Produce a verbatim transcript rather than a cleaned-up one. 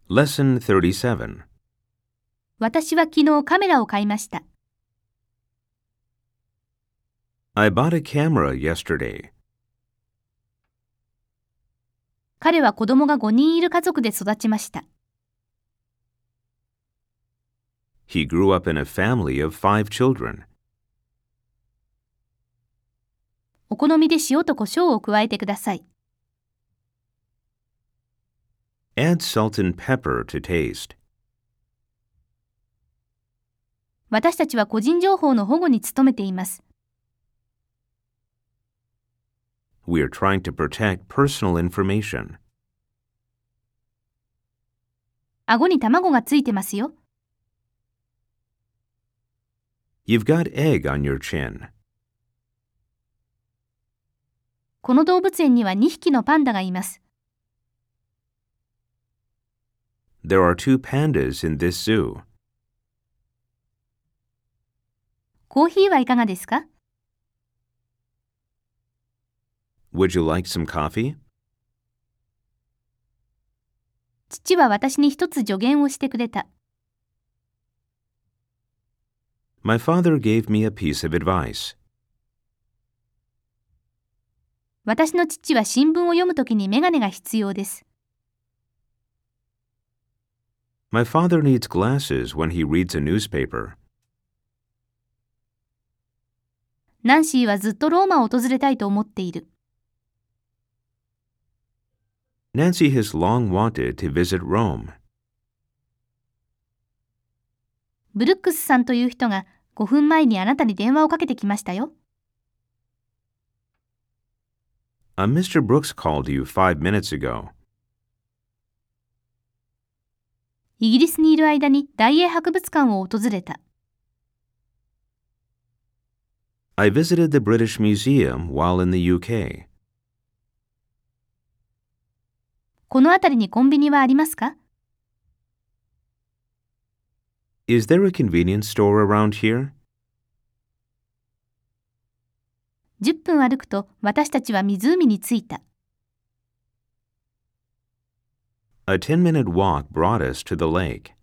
Lesson thirty-seven. 私は昨日カメラを買いました。 I bought a camera yesterday. 彼は子供がごにんいる家族で育ちました。 He grew up in a family of five children. お好みで塩と胡椒を加えてください。 Add salt and pepper to taste. 私たちは個人情報の保護に努めています。 We are trying to protect personal information. 顎に卵がついてますよ。 You've got egg on your chin. この動物園にはにひきのパンダがいます。 There are two pandas in this zoo. コーヒーはいかがですか？ Would you like some coffee? 父は私に一つ助言をしてくれた。 My father gave me a piece of advice. 私の父は新聞を読むときにメガネが必要です。 My father needs glasses when he reads a newspaper. ナンシーはずっとローマを訪れたいと思っている。 Nancy has long wanted to visit Rome. ブルックスさんという人がごふんまえにあなたに電話をかけてきましたよ。 A Mister Brooks called you five minutes ago. イギリスにいる間に大英博物館を訪れた。 I visited the British Museum while in the U K. この辺りにコンビニはありますか？ Is there a convenience store around here? じゅっぷん歩くと私たちは湖に着いた。 A ten-minute walk brought us to the lake.